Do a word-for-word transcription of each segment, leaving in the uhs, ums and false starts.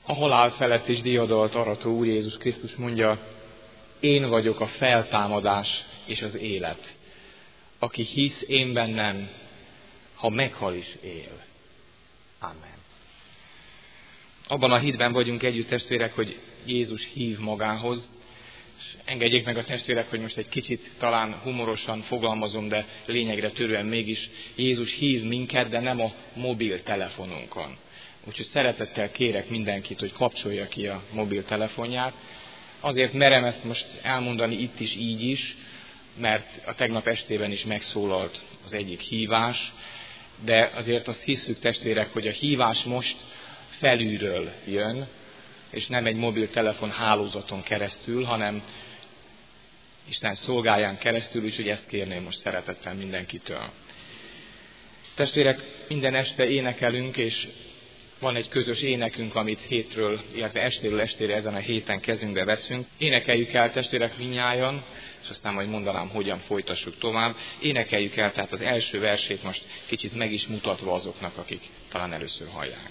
A halál felett is diadalt arató Úr Jézus Krisztus mondja, én vagyok a feltámadás és az élet. Aki hisz én bennem, ha meghal is él. Amen. Abban a hitben vagyunk együtt, testvérek, hogy Jézus hív magához, és engedjék meg a testvérek, hogy most egy kicsit talán humorosan fogalmazom, de lényegre törően mégis Jézus hív minket, de nem a mobiltelefonunkon. Úgyhogy szeretettel kérek mindenkit, hogy kapcsolja ki a mobiltelefonját. Azért merem ezt most elmondani itt is így is, mert a tegnap estében is megszólalt az egyik hívás, de azért azt hisszük, testvérek, hogy a hívás most felülről jön, és nem egy mobiltelefon hálózaton keresztül, hanem Isten szolgáján keresztül, úgyhogy ezt kérném most szeretettel mindenkitől. Testvérek, minden este énekelünk, és van egy közös énekünk, amit hétről, illetve estéről estére ezen a héten kezünkbe veszünk. Énekeljük el, testvérek, mindnyájan, és aztán majd mondanám, hogyan folytassuk tovább. Énekeljük el, tehát az első versét most kicsit meg is mutatva azoknak, akik talán először hallják.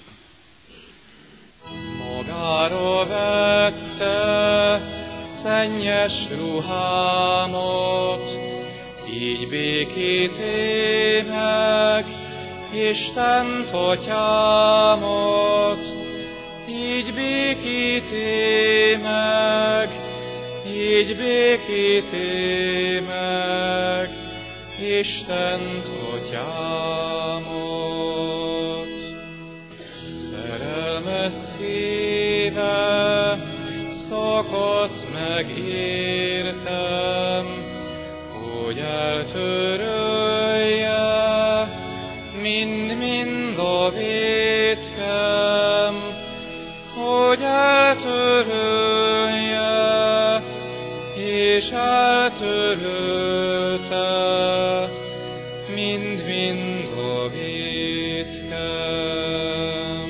Magára vette szennyes ruhámat, így békíté meg Isten Atyámat, így békíté meg, így békíté meg Isten Atyámat. Szerelmes szíve szakadt meg értem, hogy eltörölje mind-mind a vétkem, hogy eltörölje és eltörölte mind-mind a vétkem.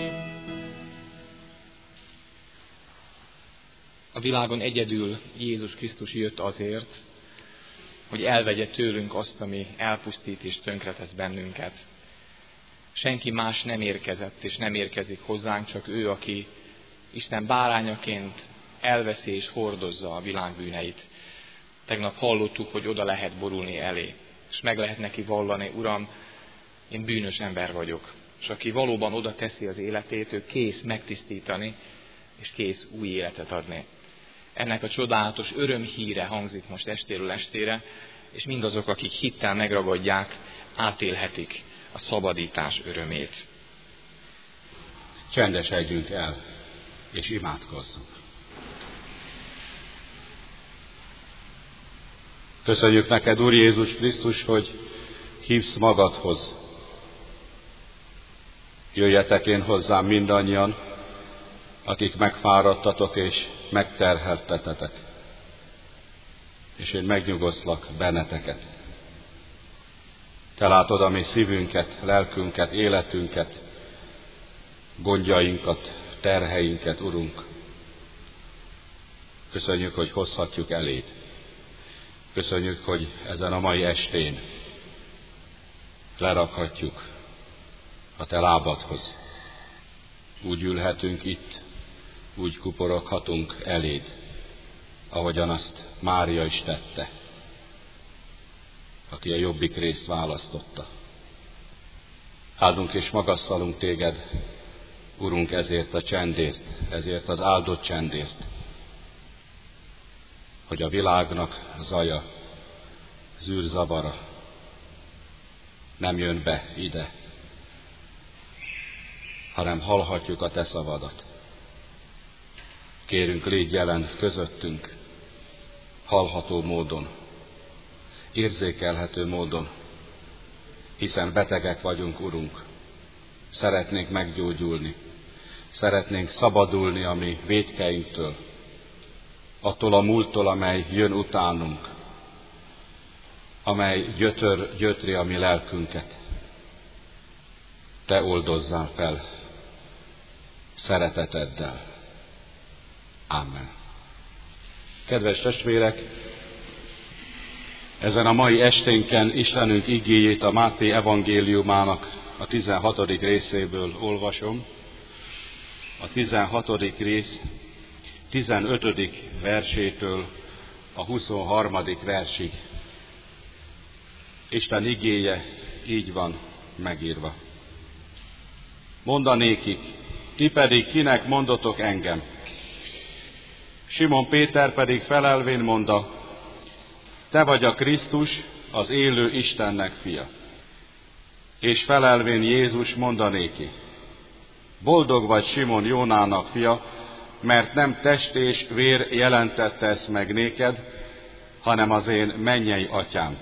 A világon egyedül Jézus Krisztus jött azért, hogy elvegye tőlünk azt, ami elpusztít és tönkretesz bennünket. Senki más nem érkezett és nem érkezik hozzánk, csak ő, aki Isten bárányaként elveszi és hordozza a világ bűneit. Tegnap hallottuk, hogy oda lehet borulni elé, és meg lehet neki vallani, Uram, én bűnös ember vagyok. És aki valóban oda teszi az életét, ő kész megtisztítani, és kész új életet adni. Ennek a csodálatos örömhíre hangzik most estéről estére, és mindazok, akik hittel megragadják, átélhetik a szabadítás örömét. Csendesedjünk el, és imádkozzunk. Köszönjük neked, Úr Jézus Krisztus, hogy hívsz magadhoz. Jöjjetek én hozzám mindannyian, akik megfáradtatok és megterheltetetek, és én megnyugosztlak benneteket. Te látod a mi szívünket, lelkünket, életünket, gondjainkat, terheinket, Urunk. Köszönjük, hogy hozhatjuk eléd. Köszönjük, hogy ezen a mai estén lerakhatjuk a te lábadhoz. Úgy ülhetünk itt, úgy kuporoghatunk eléd, ahogyan azt Mária is tette, aki a jobbik részt választotta. Áldunk és magasszalunk téged, Urunk, ezért a csendért, ezért az áldott csendért, hogy a világnak zaja, zűrzavara nem jön be ide, hanem hallhatjuk a te szavadat. Kérünk, légy jelen közöttünk, hallható módon, érzékelhető módon, hiszen betegek vagyunk, Urunk. Szeretnénk meggyógyulni, szeretnénk szabadulni a mi vétkeinktől, attól a múlttól, amely jön utánunk, amely gyötör, gyötri a mi lelkünket. Te oldozzál fel szereteteddel. Amen. Kedves testvérek, ezen a mai esténken Istenünk igéjét a Máté evangéliumának a tizenhatodik részéből olvasom, a tizenhatodik rész tizenötödik versétől a huszonharmadik versig. Isten igéje így van megírva. Mondanékik, ti pedig kinek mondotok engem? Simon Péter pedig felelvén mondta, te vagy a Krisztus, az élő Istennek fia. És felelvén Jézus mondanéki, boldog vagy Simon Jónának fia, mert nem test és vér jelentette ezt meg néked, hanem az én mennyei atyám.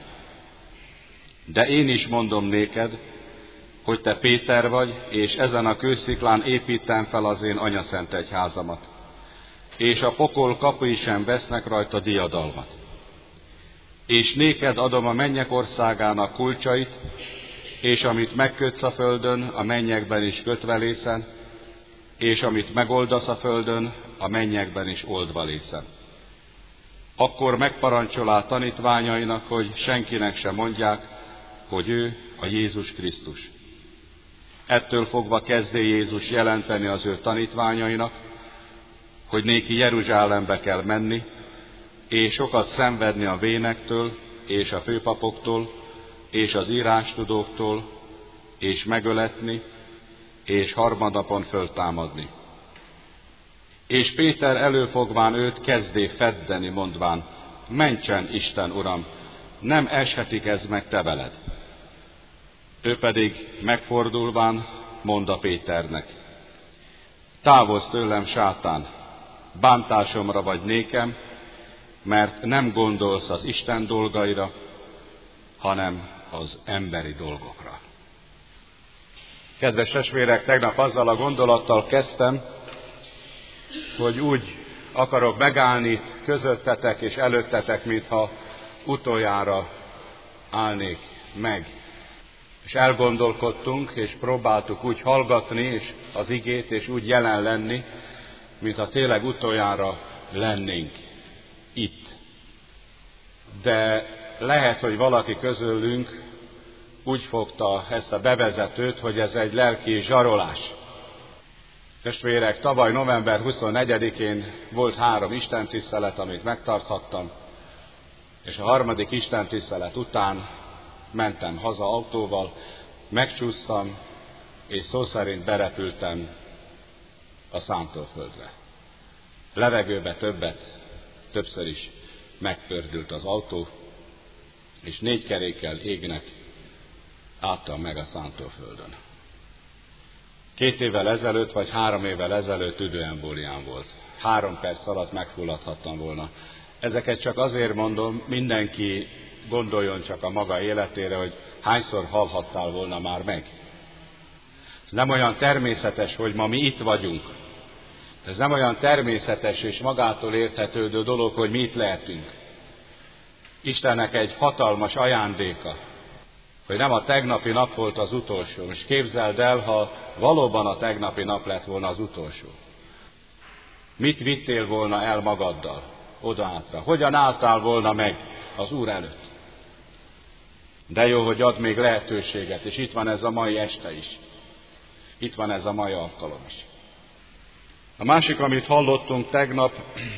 De én is mondom néked, hogy te Péter vagy, és ezen a kősziklán építem fel az én anyaszent egyházamat, és a pokol kapui sem vesznek rajta diadalmat. És néked adom a mennyek országának kulcsait, és amit megkötsz a földön, a mennyekben is kötve lészen, és amit megoldasz a földön, a mennyekben is oldva lészen. Akkor megparancsolá tanítványainak, hogy senkinek sem mondják, hogy ő a Jézus Krisztus. Ettől fogva kezdé Jézus jelenteni az ő tanítványainak, hogy néki Jeruzsálembe kell menni, és sokat szenvedni a vénektől, és a főpapoktól, és az írástudóktól, és megöletni, és harmadnapon föltámadni. És Péter előfogván őt kezdé feddeni, mondván, mentsen Isten, Uram, nem eshetik ez meg te veled. Ő pedig megfordulván mondta Péternek, távozz tőlem, sátán, bántásomra vagy nékem, mert nem gondolsz az Isten dolgaira, hanem az emberi dolgokra. Kedves testvérek, tegnap azzal a gondolattal kezdtem, hogy úgy akarok megállni itt közöttetek és előttetek, mintha utoljára állnék meg. És elgondolkodtunk, és próbáltuk úgy hallgatni és az igét, és úgy jelen lenni, mintha tényleg utoljára lennénk itt. De lehet, hogy valaki közülünk úgy fogta ezt a bevezetőt, hogy ez egy lelki zsarolás. Testvérek, tavaly november huszonnegyedikén volt három istentisztelet, amit megtarthattam, és a harmadik istentisztelet után mentem haza autóval, megcsúsztam, és szó szerint berepültem a szántóföldre. Levegőbe többet, többször is megpördült az autó, és négy kerékkel égnek álltam meg a szántóföldön. Két évvel ezelőtt, vagy három évvel ezelőtt tüdőembóliám volt. Három perc alatt megfulladhattam volna. Ezeket csak azért mondom, mindenki gondoljon csak a maga életére, hogy hányszor hallhattál volna már meg. Ez nem olyan természetes, hogy ma mi itt vagyunk. Ez nem olyan természetes és magától értetődő dolog, hogy mi itt lehetünk. Istennek egy hatalmas ajándéka, hogy nem a tegnapi nap volt az utolsó. Most képzeld el, ha valóban a tegnapi nap lett volna az utolsó. Mit vittél volna el magaddal oda-hátra? Hogyan álltál volna meg az Úr előtt? De jó, hogy ad még lehetőséget, és itt van ez a mai este is. Itt van ez a mai alkalom is. A másik, amit hallottunk tegnap,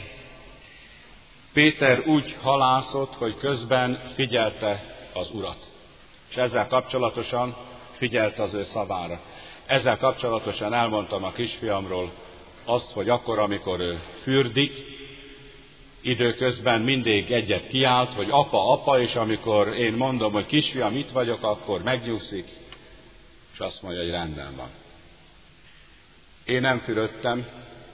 Péter úgy halászott, hogy közben figyelte az Urat. És ezzel kapcsolatosan figyelte az ő szavára. Ezzel kapcsolatosan elmondtam a kisfiamról azt, hogy akkor, amikor ő fürdik, időközben mindig egyet kiált, hogy apa, apa, és amikor én mondom, hogy kisfiam, itt vagyok, akkor megnyugszik, és azt mondja, hogy rendben van. Én nem fürödtem,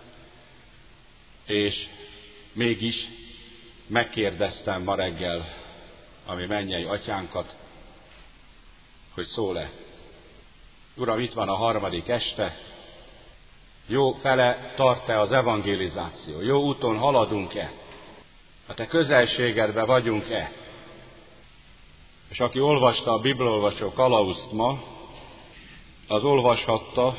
és mégis megkérdeztem ma reggel a mi mennyei atyánkat, hogy szól-e. Uram, itt van a harmadik este, jó fele tart-e az evangelizáció, jó úton haladunk-e, a te közelségedbe vagyunk-e. És aki olvasta a Bibliaolvasó kalauzt ma, az olvashatta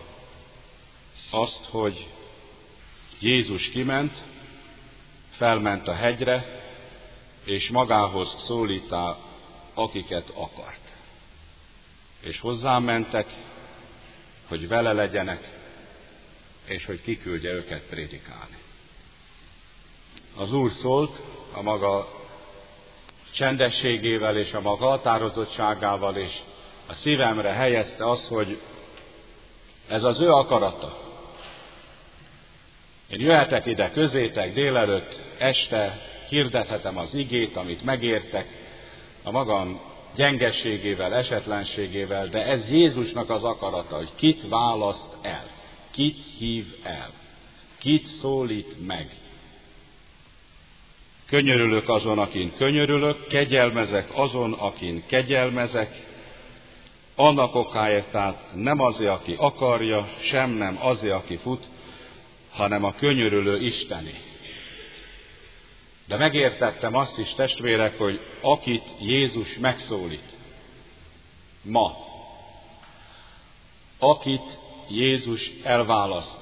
azt, hogy Jézus kiment, felment a hegyre, és magához szólítá, akiket akart. És hozzám mentek, hogy vele legyenek, és hogy kiküldje őket prédikálni. Az Úr szólt a maga csendességével és a maga határozottságával, és a szívemre helyezte az, hogy ez az ő akarata. Én jöhetek ide közétek délelőtt, este, hirdethetem az igét, amit megértek, a magam gyengeségével, esetlenségével, de ez Jézusnak az akarata, hogy kit választ el, kit hív el, kit szólít meg. Könyörülök azon, akin könyörülök, kegyelmezek azon, akin kegyelmezek, annak okáért, tehát nem azért, aki akarja, sem nem azért, aki fut, hanem a könyörülő Isteni. De megértettem azt is, testvérek, hogy akit Jézus megszólít ma, akit Jézus elválaszt,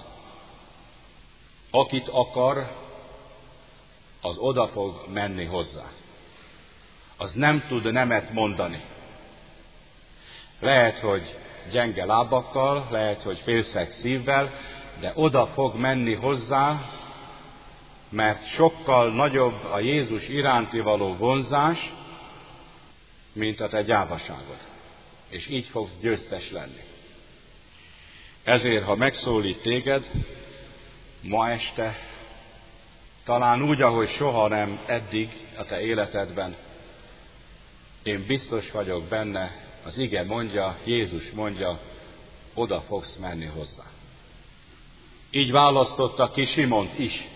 akit akar, az oda fog menni hozzá. Az nem tud nemet mondani. Lehet, hogy gyenge lábakkal, lehet, hogy félszeg szívvel, de oda fog menni hozzá, mert sokkal nagyobb a Jézus iránti való vonzás, mint a te gyávaságod. És így fogsz győztes lenni. Ezért, ha megszólít téged, ma este, talán úgy, ahogy soha nem eddig a te életedben, én biztos vagyok benne, az ige mondja, Jézus mondja, oda fogsz menni hozzá. Így választotta ki Simont is.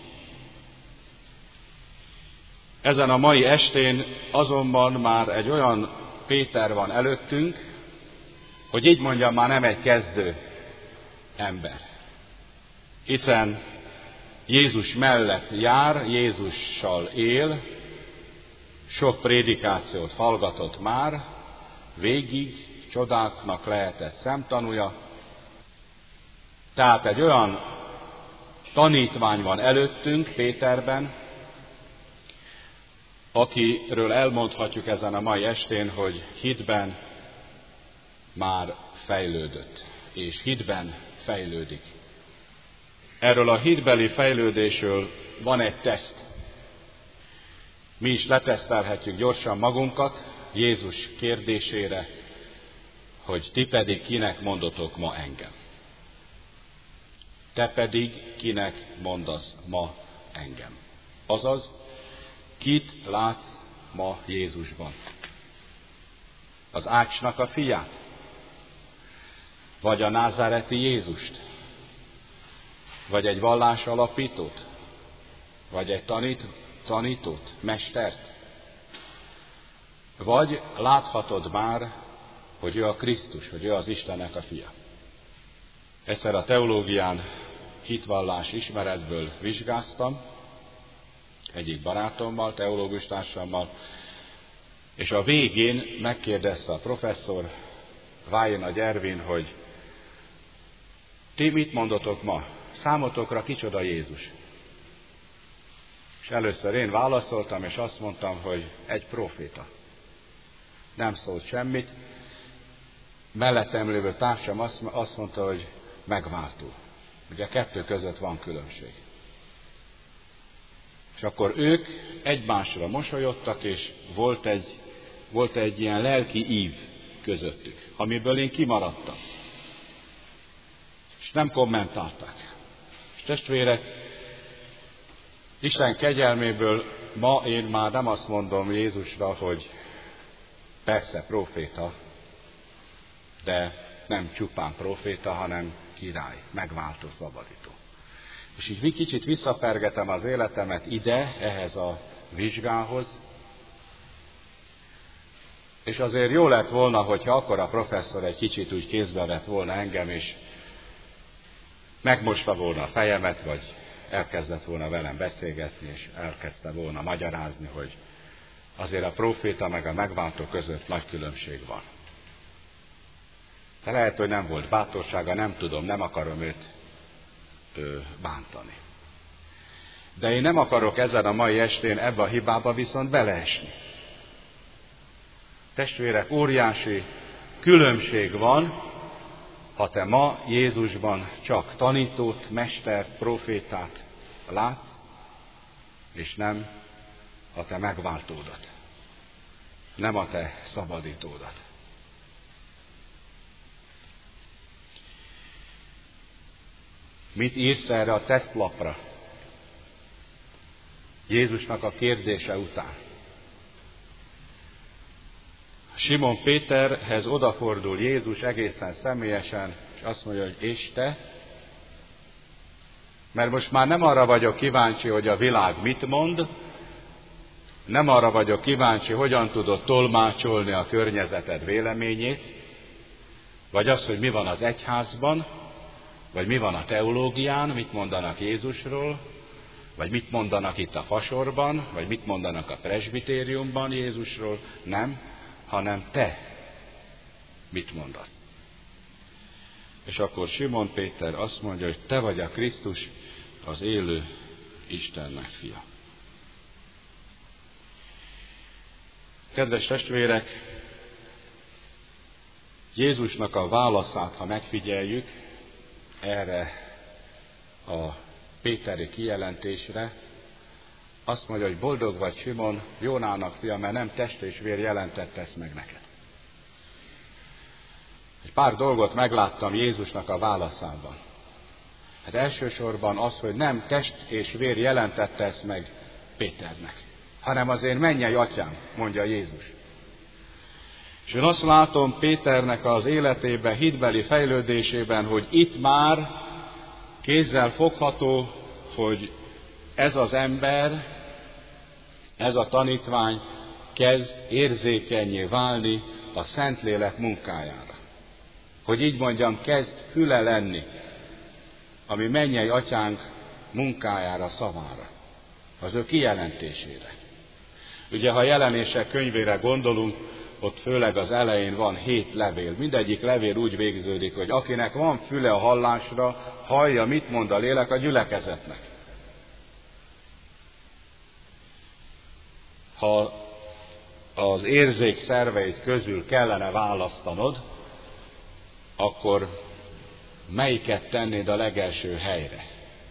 Ezen a mai estén azonban már egy olyan Péter van előttünk, hogy így mondjam, már nem egy kezdő ember. Hiszen Jézus mellett jár, Jézussal él, sok prédikációt hallgatott már, végig csodáknak lehetett szemtanúja. Tehát egy olyan tanítvány van előttünk Péterben, akiről elmondhatjuk ezen a mai estén, hogy hitben már fejlődött, és hitben fejlődik. Erről a hitbeli fejlődésről van egy teszt. Mi is letesztelhetjük gyorsan magunkat Jézus kérdésére, hogy ti pedig kinek mondotok ma engem. Te pedig kinek mondasz ma engem. Azaz, kit látsz ma Jézusban? Az Ácsnak a fiát? Vagy a názáreti Jézust? Vagy egy vallás alapítót? Vagy egy tanít, tanítót, mestert? Vagy láthatod már, hogy ő a Krisztus, hogy ő az Istennek a fia? Egyszer a teológián hitvallás ismeretből vizsgáztam, egyik barátommal, teológus társammal, és a végén megkérdezte a professzor, Vájna Gyervin, hogy ti mit mondotok ma? Számotokra kicsoda Jézus? És először én válaszoltam, és azt mondtam, hogy egy próféta. Nem szólt semmit. Mellettem lévő társam azt, azt mondta, hogy megváltó. Ugye a kettő között van különbség. És akkor ők egymásra mosolyodtak, és volt egy, volt egy ilyen lelki ív közöttük, amiből én kimaradtam. És nem kommentálták. És testvérek, Isten kegyelméből ma én már nem azt mondom Jézusra, hogy persze próféta, de nem csupán próféta, hanem király, megváltó, szabadító. És így kicsit visszapergetem az életemet ide, ehhez a vizsgához, és azért jó lett volna, hogyha akkor a professzor egy kicsit úgy kézbe vett volna engem, és megmosta volna a fejemet, vagy elkezdett volna velem beszélgetni, és elkezdte volna magyarázni, hogy azért a próféta meg a megváltó között nagy különbség van. De lehet, hogy nem volt bátorsága, nem tudom, nem akarom őt ő, bántani. De én nem akarok ezen a mai estén ebbe a hibába viszont beleesni. Testvérek, óriási különbség van Ha te ma Jézusban csak tanítót, mestert, profétát látsz, és nem a te megváltódat, nem a te szabadítódat. Mit írsz erre a tesztlapra? Jézusnak a kérdése után. Simon Péterhez odafordul Jézus egészen személyesen, és azt mondja, hogy és te? Mert most már nem arra vagyok kíváncsi, hogy a világ mit mond, nem arra vagyok kíváncsi, hogyan tudod tolmácsolni a környezeted véleményét, vagy az, hogy mi van az egyházban, vagy mi van a teológián, mit mondanak Jézusról, vagy mit mondanak itt a fasorban, vagy mit mondanak a presbitériumban Jézusról, nem, hanem te mit mondasz. És akkor Simon Péter azt mondja, hogy te vagy a Krisztus, az élő Istennek fia. Kedves testvérek, Jézusnak a válaszát, ha megfigyeljük erre a péteri kijelentésre, azt mondja, hogy boldog vagy Simon, Jónának fia, mert nem test és vér jelentette ezt meg neked. Egy pár dolgot megláttam Jézusnak a válaszában. Hát elsősorban az, hogy nem test és vér jelentette ezt meg Péternek, hanem az én mennyei atyám, mondja Jézus. És én azt látom Péternek az életében, hitbeli fejlődésében, hogy itt már kézzel fogható, hogy ez az ember, ez a tanítvány kezd érzékennyé válni a Szentlélek munkájára. Hogy így mondjam, kezd füle lenni, ami mennyei atyánk munkájára, szavára, az ő kijelentésére. Ugye, ha Jelenések könyvére gondolunk, ott főleg az elején van hét levél. Mindegyik levél úgy végződik, hogy akinek van füle a hallásra, hallja, mit mond a lélek a gyülekezetnek. Ha az érzék szerveid közül kellene választanod, akkor melyiket tennéd a legelső helyre?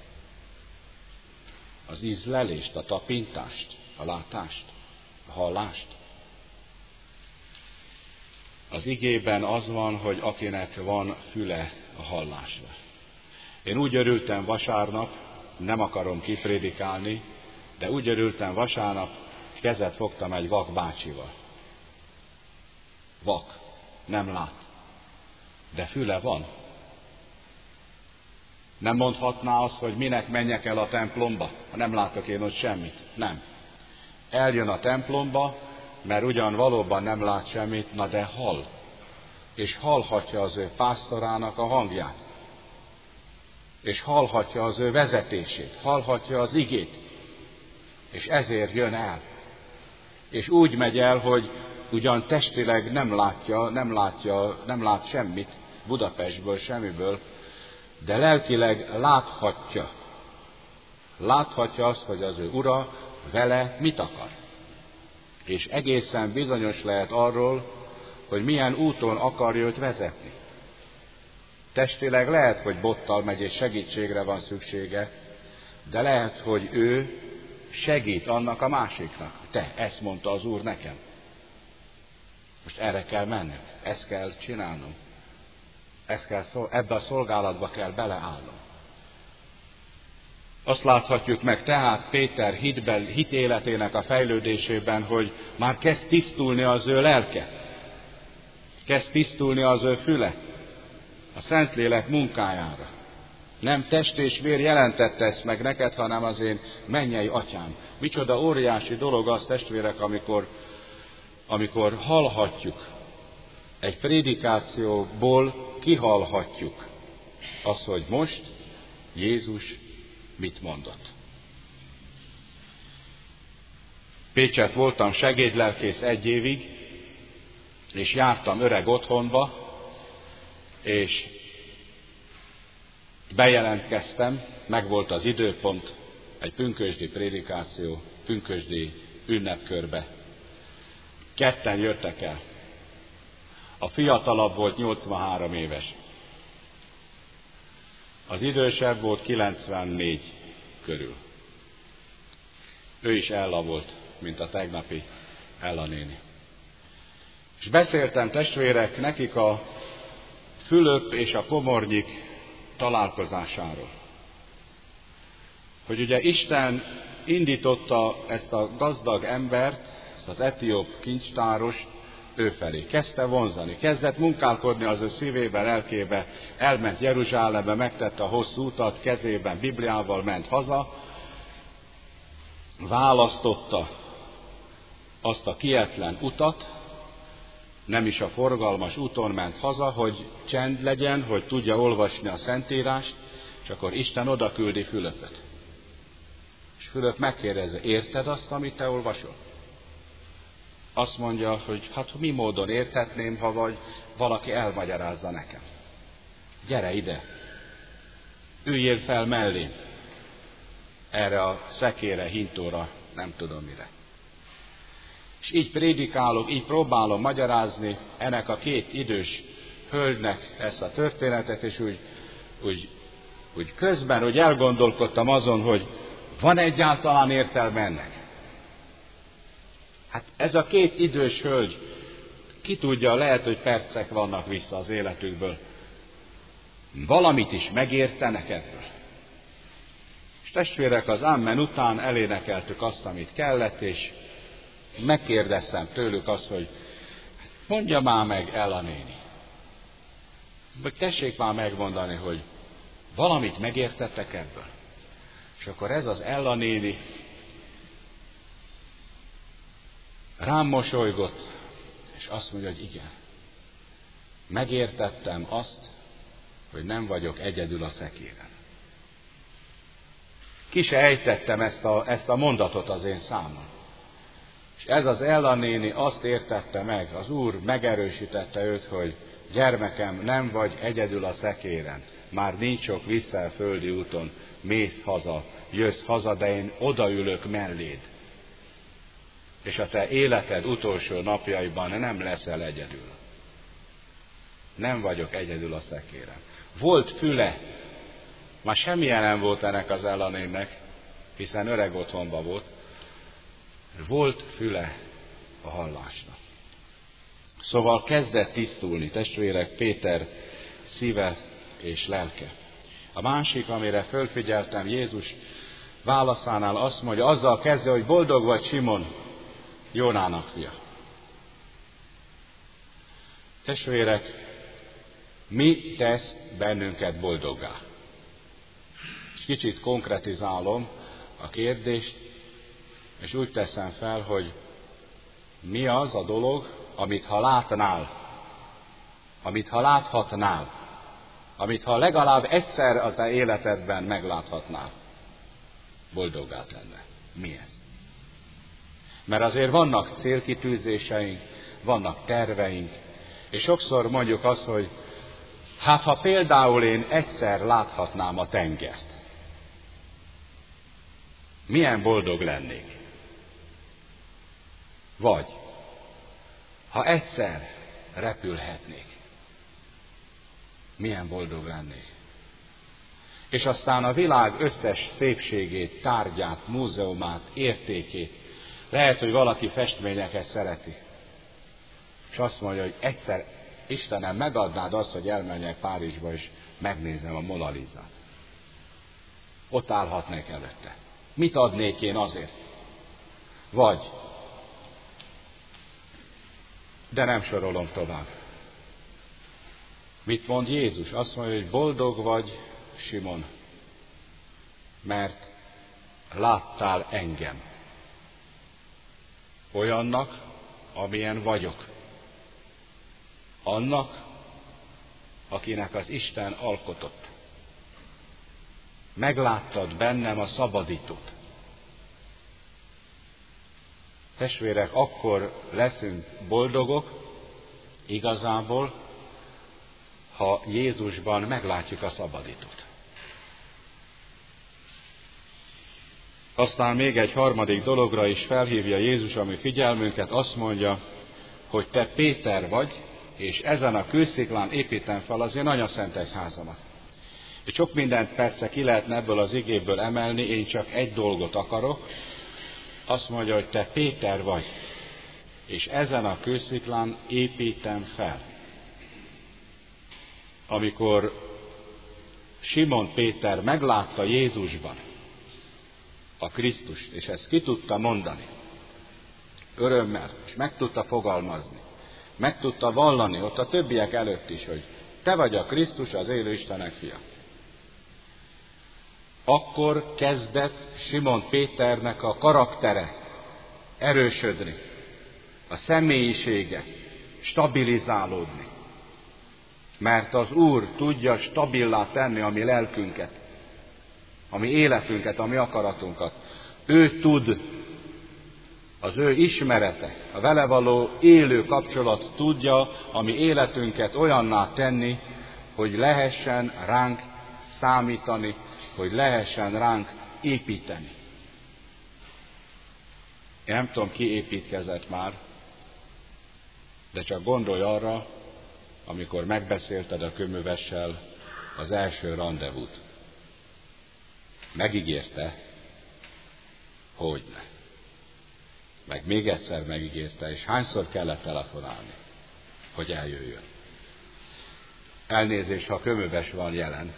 Az ízlelést, a tapintást, a látást, a hallást? Az igében az van, hogy akinek van füle a hallásra. Én úgy örültem vasárnap, nem akarom kiprédikálni, de úgy örültem vasárnap, kezet fogtam egy vak bácsival. Vak, nem lát, de füle van. Nem mondhatná azt, hogy minek menjek el a templomba, ha nem látok én ott semmit. Nem. Eljön a templomba, mert ugyan valóban nem lát semmit, na de hall. És hallhatja az ő pásztorának a hangját. És hallhatja az ő vezetését, hallhatja az igét. És ezért jön el. És úgy megy el, hogy ugyan testileg nem látja, nem látja, nem lát semmit Budapestből, semmiből, de lelkileg láthatja. Láthatja azt, hogy az ő ura vele mit akar. És egészen bizonyos lehet arról, hogy milyen úton akarja őt vezetni. Testileg lehet, hogy bottal megy és segítségre van szüksége, de lehet, hogy ő segít annak a másiknak. Te, ezt mondta az Úr nekem. Most erre kell mennünk, ezt kell csinálnom. Ezt kell szol- ebbe a szolgálatba kell beleállnom. Azt láthatjuk meg tehát Péter hitbel, hit életének a fejlődésében, hogy már kezd tisztulni az ő lelke. Kezd tisztulni az ő füle a Szentlélek munkájára. Nem test és vér jelentette ezt meg neked, hanem az én mennyei atyám. Micsoda óriási dolog az, testvérek, amikor, amikor hallhatjuk, egy prédikációból kihallhatjuk azt, hogy most Jézus mit mondott. Pécset voltam segédlelkész egy évig, és jártam öreg otthonba, és bejelentkeztem, megvolt az időpont, egy pünkösdi prédikáció, pünkösdi ünnepkörbe. Ketten jöttek el. A fiatalabb volt nyolcvanhárom éves. Az idősebb volt kilencvennégy körül. Ő is Ella volt, mint a tegnapi Ella néni. És beszéltem, testvérek, nekik a Fülöp és a Komornyik találkozásáról. Hogy ugye Isten indította ezt a gazdag embert, ezt az etióp kincstárost ő felé. Kezdte vonzani, kezdett munkálkodni az ő szívébe, lelkébe, elment Jeruzsálembe, megtette a hosszú utat, kezében Bibliával ment haza, választotta azt a kietlen utat, nem is a forgalmas úton ment haza, hogy csend legyen, hogy tudja olvasni a Szentírást, és akkor Isten oda küldi Fülöpöt. És Fülöp megkérdezi, érted azt, amit te olvasol? Azt mondja, hogy hát mi módon érthetném, ha vagy valaki elmagyarázza nekem. Gyere ide, üljél fel mellém, erre a szekére, hintóra, nem tudom mire. És így prédikálok, így próbálom magyarázni ennek a két idős hölgynek ezt a történetet, és úgy, úgy, úgy közben úgy elgondolkodtam azon, hogy van egyáltalán értelme ennek. Hát ez a két idős hölgy, ki tudja, lehet, hogy percek vannak vissza az életükből. Valamit is megértenek ebből. És testvérek, az Amen után elénekeltük azt, amit kellett, és megkérdeztem tőlük azt, hogy mondja már meg Ella néni. Vagy tessék már megmondani, hogy valamit megértettek ebből. És akkor ez az Ella néni rám mosolygott, és azt mondja, hogy igen. Megértettem azt, hogy nem vagyok egyedül a szekéren. Ki se ejtettem ezt a, ezt a mondatot az én számon. És ez az Ella néni azt értette meg, az Úr megerősítette őt, hogy gyermekem, nem vagy egyedül a szekéren. Már nincs sok vissza a földi úton, mész haza, jössz haza, de én odaülök melléd. És a te életed utolsó napjaiban nem leszel egyedül. Nem vagyok egyedül a szekéren. Volt füle, már semmilyen nem volt ennek az Ella néninek, hiszen öreg otthonban volt. Volt füle a hallásnak. Szóval kezdett tisztulni, testvérek, Péter szíve és lelke. A másik, amire fölfigyeltem, Jézus válaszánál azt mondja, azzal kezdve, hogy boldog vagy Simon, Jónának fia. Testvérek, mi tesz bennünket boldoggá? És kicsit konkretizálom a kérdést, és úgy teszem fel, hogy mi az a dolog, amit ha látnál, amit ha láthatnál, amit ha legalább egyszer az te életedben megláthatnál, boldoggá tenne. Mi ez? Mert azért vannak célkitűzéseink, vannak terveink, és sokszor mondjuk azt, hogy hát ha például én egyszer láthatnám a tengert, milyen boldog lennék. Vagy, ha egyszer repülhetnék, milyen boldog lennék. És aztán a világ összes szépségét, tárgyát, múzeumát, értékét, lehet, hogy valaki festményeket szereti. És azt mondja, hogy egyszer, Istenem, megadnád azt, hogy elmenjek Párizsba, és megnézem a Mona Lisát. Ott állhatnék előtte. Mit adnék én azért? Vagy, de nem sorolom tovább. Mit mond Jézus? Azt mondja, hogy boldog vagy, Simon, mert láttál engem. Olyannak, amilyen vagyok. Annak, akinek az Isten alkotott. Megláttad bennem a szabadítót. Testvérek, akkor leszünk boldogok, igazából, ha Jézusban meglátjuk a szabadítót. Aztán még egy harmadik dologra is felhívja Jézus a mi figyelmünket, azt mondja, hogy te Péter vagy, és ezen a kősziklán építem fel az én anyaszent egyházamat. És sok mindent persze ki lehetne ebből az igéből emelni, én csak egy dolgot akarok. Azt mondja, hogy te Péter vagy, és ezen a kősziklán építem fel. Amikor Simon Péter meglátta Jézusban a Krisztust, és ezt ki tudta mondani örömmel, és meg tudta fogalmazni, meg tudta vallani ott a többiek előtt is, hogy te vagy a Krisztus, az élő Istenek fia. Akkor kezdett Simon Péternek a karaktere erősödni, a személyisége stabilizálódni. Mert az Úr tudja stabilá tenni a mi lelkünket, a mi életünket, a mi akaratunkat. Ő tud, az ő ismerete, a vele való élő kapcsolat tudja a mi életünket olyanná tenni, hogy lehessen ránk számítani, hogy lehessen ránk építeni. Én nem tudom, ki építkezett már, de csak gondolj arra, amikor megbeszélted a kömövessel az első randevút. Megígérte, hogy ne. Meg még egyszer megígérte, és hányszor kellett telefonálni, hogy eljöjjön. Elnézést, ha a kömöves van jelen.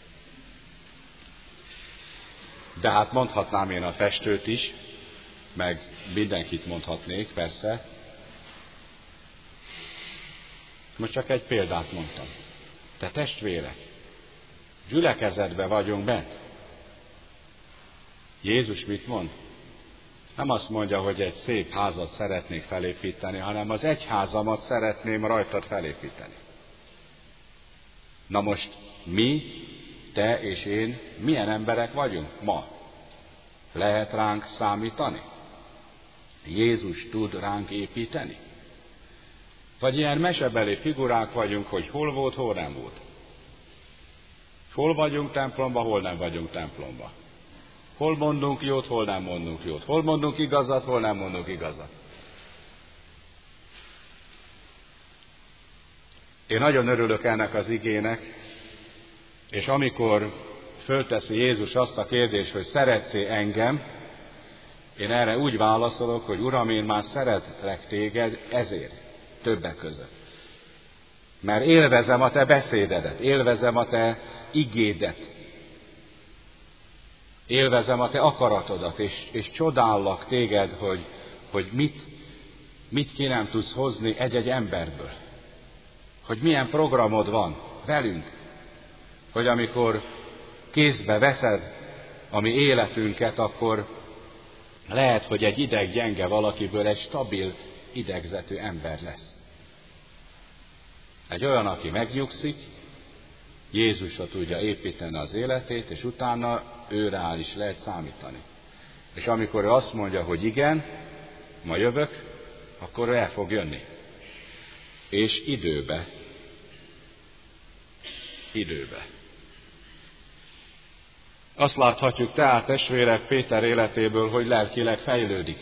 De hát mondhatnám én a festőt is, meg mindenkit mondhatnék, persze. Most csak egy példát mondtam. Te testvérek, gyülekezetben vagyunk bent. Jézus mit mond? Nem azt mondja, hogy egy szép házat szeretnék felépíteni, hanem az egyházamat szeretném rajtad felépíteni. Na most mi, te és én milyen emberek vagyunk ma? Lehet ránk számítani? Jézus tud ránk építeni? Vagy ilyen mesebeli figurák vagyunk, hogy hol volt, hol nem volt. Hol vagyunk templomba, hol nem vagyunk templomba. Hol mondunk jót, hol nem mondunk jót. Hol mondunk igazat, hol nem mondunk igazat. Én nagyon örülök ennek az igének, és amikor fölteszi Jézus azt a kérdést, hogy szeretsz-e engem, én erre úgy válaszolok, hogy Uram, én már szeretlek téged ezért, többek között. Mert élvezem a te beszédedet, élvezem a te igédet, élvezem a te akaratodat, és, és csodállak téged, hogy, hogy mit, mit ki nem tudsz hozni egy-egy emberből. Hogy milyen programod van velünk, hogy amikor kézbe veszed a mi életünket, akkor lehet, hogy egy ideg gyenge valakiből egy stabil, idegzetű ember lesz. Egy olyan, aki megnyugszik, Jézusra tudja építeni az életét, és utána ő rá is lehet számítani. És amikor ő azt mondja, hogy igen, ma jövök, akkor ő el fog jönni. És időbe. Időbe. Azt láthatjuk tehát, testvérek, Péter életéből, hogy lelkileg fejlődik.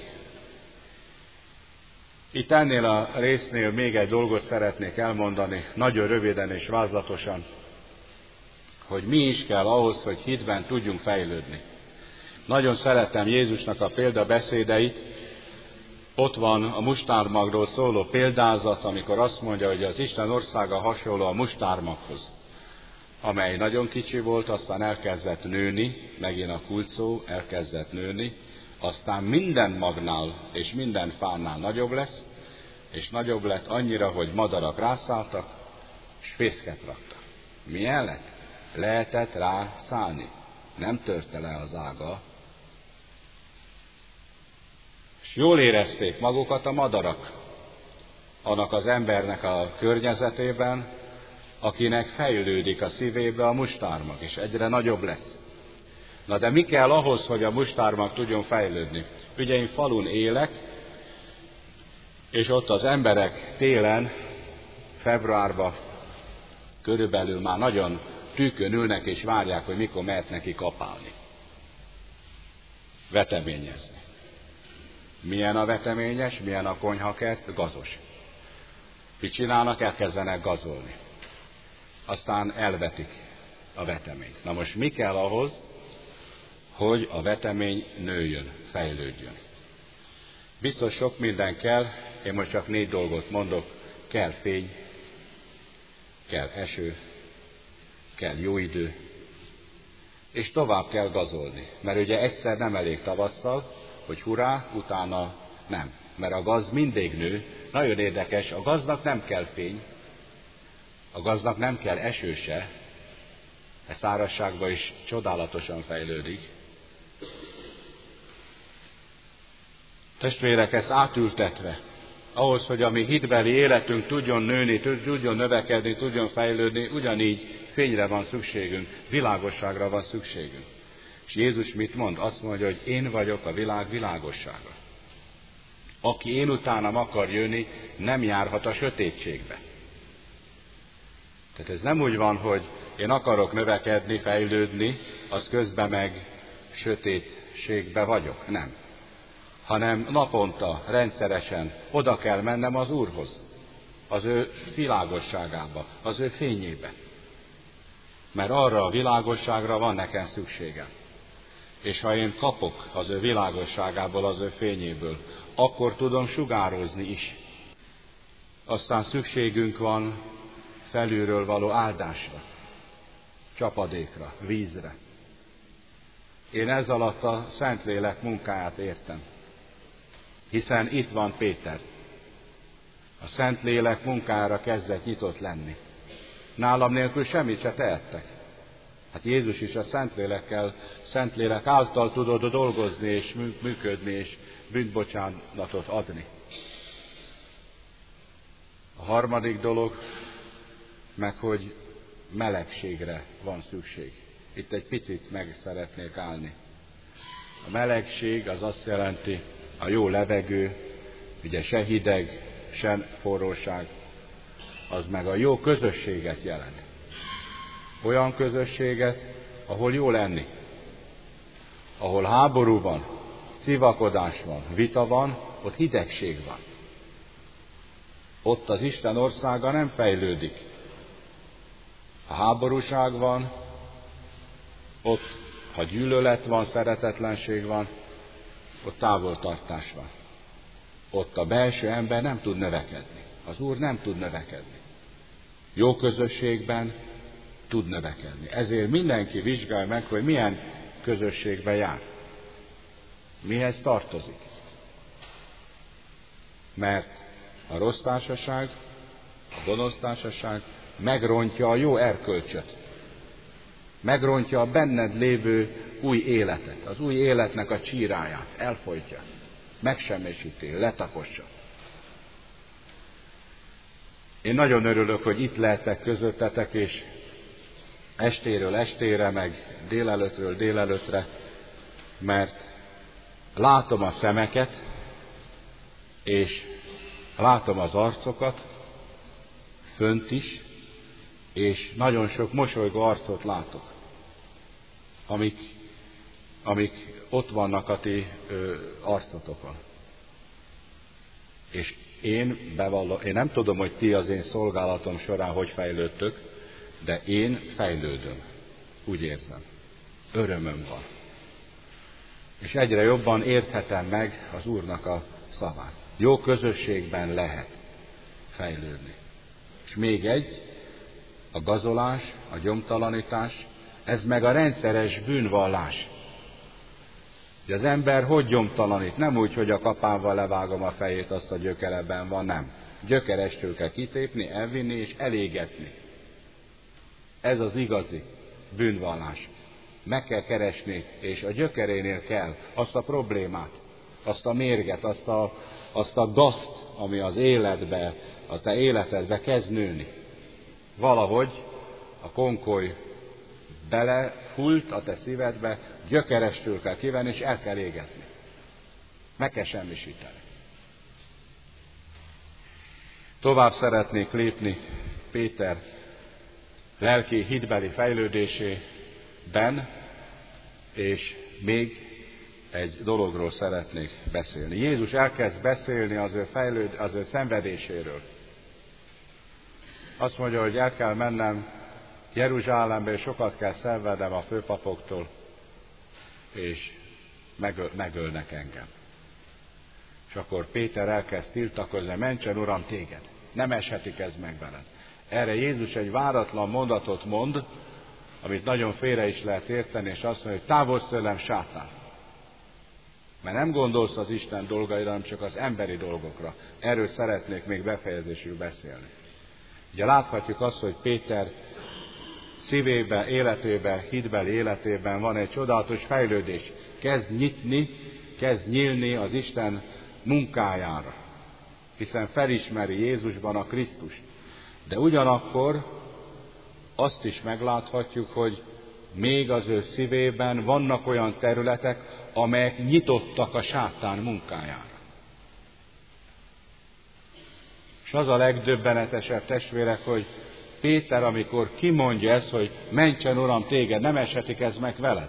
Itt ennél a résznél még egy dolgot szeretnék elmondani, nagyon röviden és vázlatosan, hogy mi is kell ahhoz, hogy hitben tudjunk fejlődni. Nagyon szeretem Jézusnak a példabeszédeit. Ott van a mustármagról szóló példázat, amikor azt mondja, hogy az Isten országa hasonló a mustármaghoz, amely nagyon kicsi volt, aztán elkezdett nőni, megint a kulcs szó, elkezdett nőni, aztán minden magnál és minden fánál nagyobb lesz, és nagyobb lett annyira, hogy madarak rászálltak, és fészket raktak. Milyen lett? Lehetett rá szállni. Nem törte le az ága. És jól érezték magukat a madarak annak az embernek a környezetében, akinek fejlődik a szívébe a mustármag, és egyre nagyobb lesz. Na de mi kell ahhoz, hogy a mustármag tudjon fejlődni? Ugye én falun élek, és ott az emberek télen, februárban körülbelül már nagyon tűkön ülnek, és várják, hogy mikor mehet neki kapálni. Veteményezni. Milyen a veteményes, milyen a konyhakert? Gazos. Mit csinálnak? Elkezdenek gazolni. Aztán elvetik. a veteményt. Na most mi kell ahhoz, hogy a vetemény nőjön, fejlődjön? Biztos sok minden kell, én most csak négy dolgot mondok. Kell fény, kell eső, kell jó idő, és tovább kell gazolni. Mert ugye egyszer nem elég tavasszal, hogy hurrá, utána nem. Mert a gaz mindig nő. Nagyon érdekes, a gaznak nem kell fény, a gaznak nem kell eső se, e szárazságban is csodálatosan fejlődik. Testvérek, ezt átültetve, ahhoz, hogy a mi hitbeli életünk tudjon nőni, tudjon növekedni, tudjon fejlődni, ugyanígy fényre van szükségünk, világosságra van szükségünk. És Jézus mit mond? Azt mondja, hogy én vagyok a világ világossága. Aki én utánam akar jönni, nem járhat a sötétségbe. Tehát ez nem úgy van, hogy én akarok növekedni, fejlődni, az közben meg sötétségbe vagyok. Nem. Hanem naponta, rendszeresen oda kell mennem az Úrhoz, az ő világosságába, az ő fényébe. Mert arra a világosságra van nekem szükségem. És ha én kapok az ő világosságából, az ő fényéből, akkor tudom sugározni is. Aztán szükségünk van felülről való áldásra, csapadékra, vízre. Én ez alatt a Szentlélek munkáját értem. Hiszen itt van Péter. A Szentlélek munkára kezdett nyitott lenni. Nálam nélkül semmit se tehettek. Hát Jézus is a Szentlélekkel, Szentlélek által tudod dolgozni és működni és bűnbocsánatot adni. A harmadik dolog, meg hogy melegségre van szükség. Itt egy picit meg szeretnék állni. A melegség az azt jelenti, a jó levegő, ugye se hideg, se forróság, az meg a jó közösséget jelent. Olyan közösséget, ahol jó lenni, ahol háború van, szivakodás van, vita van, ott hidegség van. Ott az Isten országa nem fejlődik. Ha háborúság van, ott, ha gyűlölet van, szeretetlenség van, ott távoltartás van. Ott a belső ember nem tud növekedni. Az Úr nem tud növekedni. Jó közösségben tud növekedni. Ezért mindenki vizsgálja meg, hogy milyen közösségben jár. Mihez tartozik. Mert a rossz társaság, a gonosz társaság megrontja a jó erkölcsöt. Megrontja a benned lévő új életet, az új életnek a csíráját, elfojtja, megsemmisíti, letapossa. Én nagyon örülök, hogy itt lehetek közöttetek, és estéről estére, meg délelőttről délelőttre, mert látom a szemeket, és látom az arcokat, fönt is, és nagyon sok mosolygó arcot látok, amik, amik ott vannak a ti ö, arcotokon. És én bevallom, én nem tudom, hogy ti az én szolgálatom során hogy fejlődtök, de én fejlődöm. Úgy érzem. Örömöm van. És egyre jobban érthetem meg az Úrnak a szavát. Jó közösségben lehet fejlődni. És még egy, a gazolás, a gyomtalanítás, ez meg a rendszeres bűnvallás. Hogy az ember hogy gyomtalanít? Nem úgy, hogy a kapával levágom a fejét, azt a gyökereben van, nem. Gyökerestől kell kitépni, elvinni és elégetni. Ez az igazi bűnvallás. Meg kell keresni, és a gyökerénél kell azt a problémát, azt a mérget, azt a, azt a gazt, ami az életbe, a te életedbe kezd nőni. Valahogy a konkoly belehult a te szívedbe, gyökerestől kell kivenni, és el kell égetni. Meg kell semmisíteni. Tovább szeretnék lépni Péter lelki hitbeli fejlődésében, és még egy dologról szeretnék beszélni. Jézus elkezd beszélni az ő, fejlőd, az ő szenvedéséről. Azt mondja, hogy el kell mennem Jeruzsálemben sokat kell szenvednem a főpapoktól, és megöl, megölnek engem. És akkor Péter elkezd tiltakozni, mentsen Uram téged, nem eshetik ez meg veled. Erre Jézus egy váratlan mondatot mond, amit nagyon félre is lehet érteni, és azt mondja, hogy távozz tőlem, sátán. Mert nem gondolsz az Isten dolgaira, hanem csak az emberi dolgokra. Erről szeretnék még befejezésül beszélni. Ugye láthatjuk azt, hogy Péter szívében, életében, hitbeli életében van egy csodálatos fejlődés. Kezd nyitni, kezd nyílni az Isten munkájára, hiszen felismeri Jézusban a Krisztust. De ugyanakkor azt is megláthatjuk, hogy még az ő szívében vannak olyan területek, amelyek nyitottak a sátán munkájára. És az a legdöbbenetesebb, testvérek, hogy Péter, amikor kimondja ezt, hogy mentsen Uram téged, nem eshetik ez meg veled,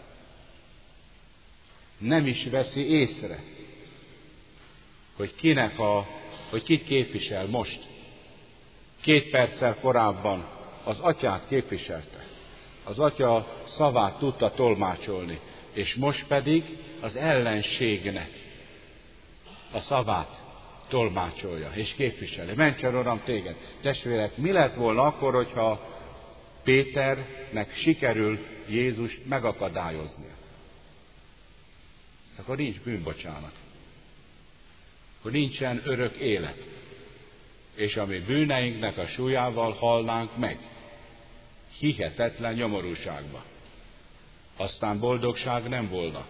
nem is veszi észre, hogy kinek a, hogy kit képvisel most. Két perccel korábban az atyát képviselte. Az atya szavát tudta tolmácsolni, és most pedig az ellenségnek a szavát tolmácsolja és képviseli. Mentsen Uram téged. Testvérek, mi lett volna akkor, hogyha Péternek sikerül Jézust megakadályoznia? Akkor nincs bűnbocsánat. Akkor nincsen örök élet. És a mi bűneinknek a súlyával halnánk meg. Hihetetlen nyomorúságba. Aztán boldogság nem volna.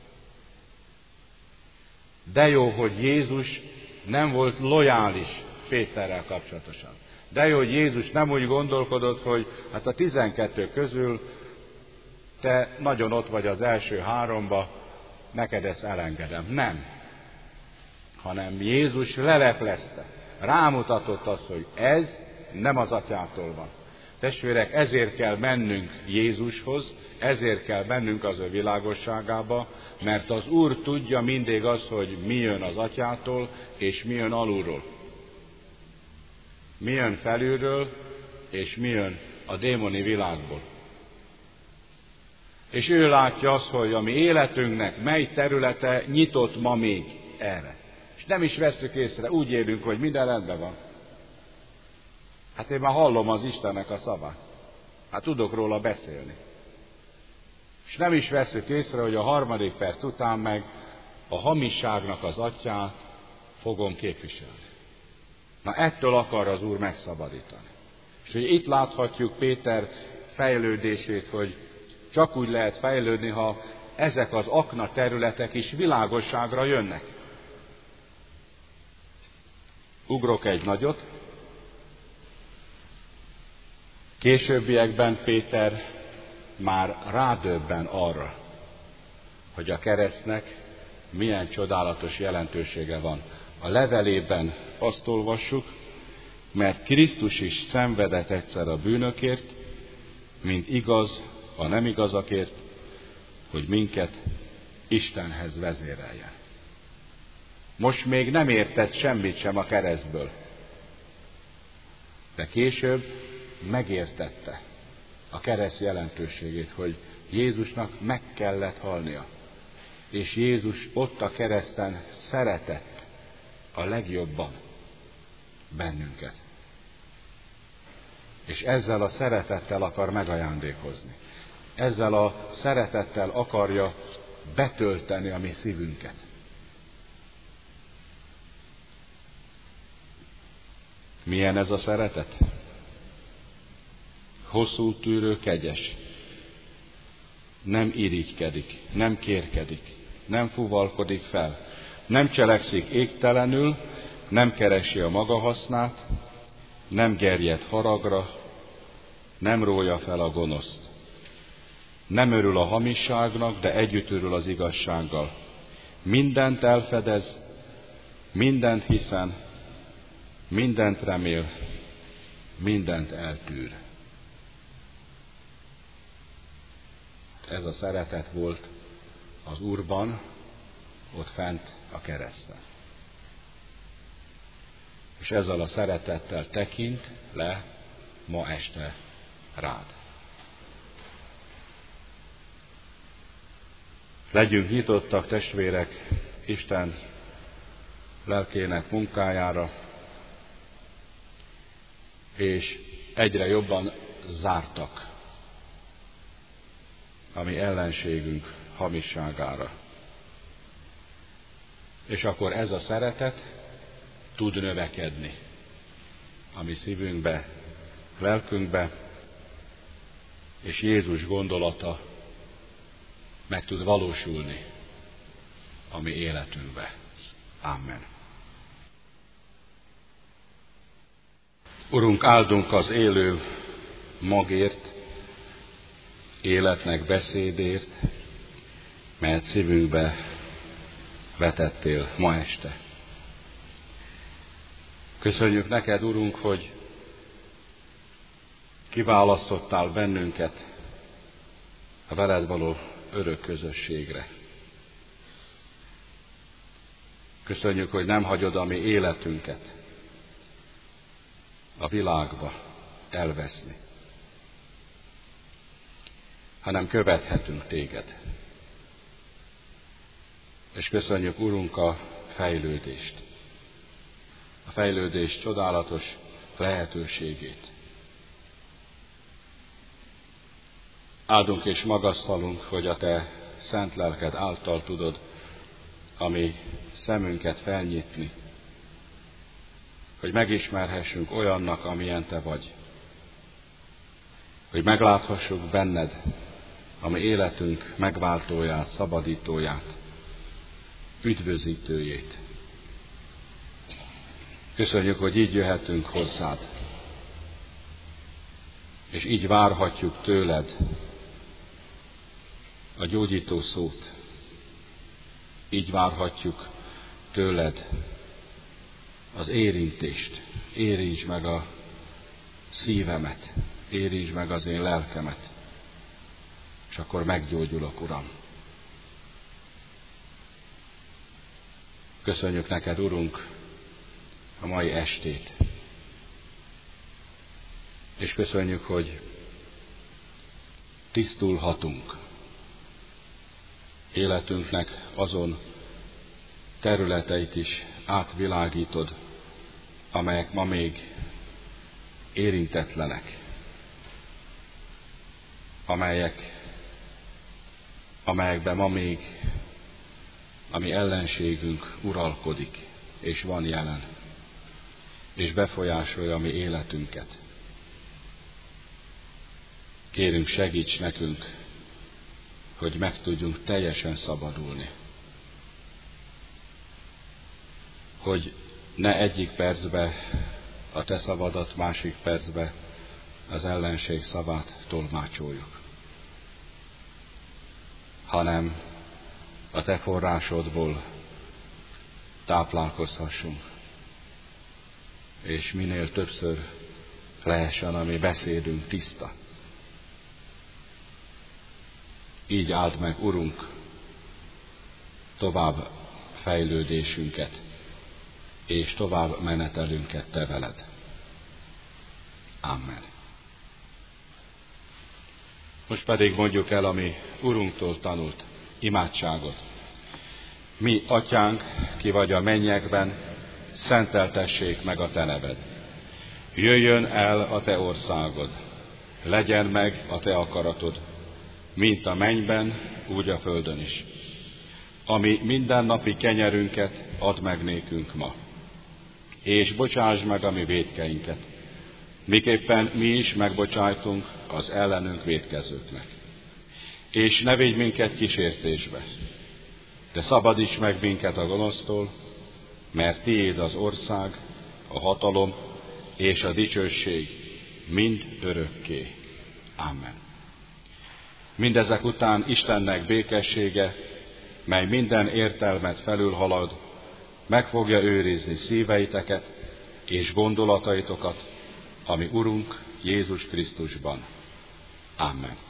De jó, hogy Jézus nem volt lojális Péterrel kapcsolatosan. De jó, hogy Jézus nem úgy gondolkodott, hogy hát a tizenkettő közül te nagyon ott vagy az első háromba, neked ezt elengedem. Nem. Hanem Jézus leleplezte. Rámutatott azt, hogy ez nem az atyától van. Testvérek, ezért kell mennünk Jézushoz, ezért kell mennünk az ő világosságába, mert az Úr tudja mindig azt, hogy mi jön az atyától, és mi jön alulról. Mi jön felülről, és mi jön a démoni világból. És ő látja azt, hogy a mi életünknek mely területe nyitott ma még erre. És nem is vesszük észre, úgy élünk, hogy minden rendben van. Hát én már hallom az Istennek a szavát. Hát tudok róla beszélni. És nem is vesszük észre, hogy a harmadik perc után meg a hamisságnak az atyát fogom képviselni. Na ettől akar az Úr megszabadítani. És hogy itt láthatjuk Péter fejlődését, hogy csak úgy lehet fejlődni, ha ezek az akna területek is világosságra jönnek. Ugrok egy nagyot. Későbbiekben Péter már rádöbben arra, hogy a keresztnek milyen csodálatos jelentősége van. A levelében azt olvassuk, mert Krisztus is szenvedett egyszer a bűnökért, mint igaz a nem igazakért, hogy minket Istenhez vezéreljen. Most még nem értett semmit sem a keresztből, de később megértette a kereszt jelentőségét, hogy Jézusnak meg kellett halnia. És Jézus ott a kereszten szeretett a legjobban bennünket. És ezzel a szeretettel akar megajándékozni. Ezzel a szeretettel akarja betölteni a mi szívünket. Milyen ez a szeretet? Hosszú tűrő, kegyes. Nem irigykedik, nem kérkedik, nem fuvalkodik fel, nem cselekszik égtelenül, nem keresi a maga hasznát, nem gerjed haragra, nem rója fel a gonoszt. Nem örül a hamisságnak, de együtt örül az igazsággal. Mindent elfedez, mindent hiszen, mindent remél, mindent eltűr. Ez a szeretet volt az Úrban, ott fent a kereszten. És ezzel a szeretettel tekint le ma este rád. Legyünk nyitottak, testvérek, Isten lelkének munkájára, és egyre jobban zártak a mi ellenségünk hamisságára. És akkor ez a szeretet tud növekedni a mi szívünkbe, lelkünkbe, és Jézus gondolata meg tud valósulni a mi életünkbe. Amen. Urunk, áldunk az élő magért, életnek beszédért, melyet szívünkbe vetettél ma este. Köszönjük neked, Urunk, hogy kiválasztottál bennünket a veled való örök közösségre. Köszönjük, hogy nem hagyod a mi életünket a világba elveszni, hanem követhetünk téged. És köszönjük, Urunk, a fejlődést, a fejlődés csodálatos lehetőségét. Áldunk és magasztalunk, hogy a te szent lelked által tudod a mi szemünket felnyitni, hogy megismerhessünk olyannak, amilyen te vagy, hogy megláthassuk benned a mi életünk megváltóját, szabadítóját, üdvözítőjét. Köszönjük, hogy így jöhetünk hozzád, és így várhatjuk tőled a gyógyító szót, így várhatjuk tőled az érintést. Érintsd meg a szívemet, érintsd meg az én lelkemet, és akkor meggyógyulok, Uram. Köszönjük neked, Urunk, a mai estét, és köszönjük, hogy tisztulhatunk életünknek azon területeit is átvilágítod, amelyek ma még érintetlenek, amelyek, amelyekben ma még a mi ellenségünk uralkodik, és van jelen, és befolyásolja a mi életünket. Kérünk, segíts nekünk, hogy meg tudjunk teljesen szabadulni. Hogy ne egyik percbe a te szavadat, másik percbe az ellenség szavát tolmácsoljuk, hanem a te forrásodból táplálkozhassunk, és minél többször lehessen a mi beszédünk tiszta. Így áld meg, Urunk, tovább fejlődésünket, és tovább menetelünket te veled. Amen. Most pedig mondjuk el a mi Urunktól tanult imádságot. Mi, Atyánk, ki vagy a mennyekben, szenteltessék meg a te neved. Jöjjön el a te országod, legyen meg a te akaratod, mint a mennyben, úgy a földön is. Ami mindennapi kenyerünket add meg nékünk ma, és bocsásd meg a mi vétkeinket, miképpen mi is megbocsájtunk az ellenünk vétkezőknek. És ne védj minket kísértésbe, de szabadíts meg minket a gonosztól, mert tiéd az ország, a hatalom és a dicsőség mind örökké. Amen. Mindezek után Istennek békessége, mely minden értelmet felülhalad, meg fogja őrizni szíveiteket és gondolataitokat, ami Urunk Jézus Krisztusban. Amen.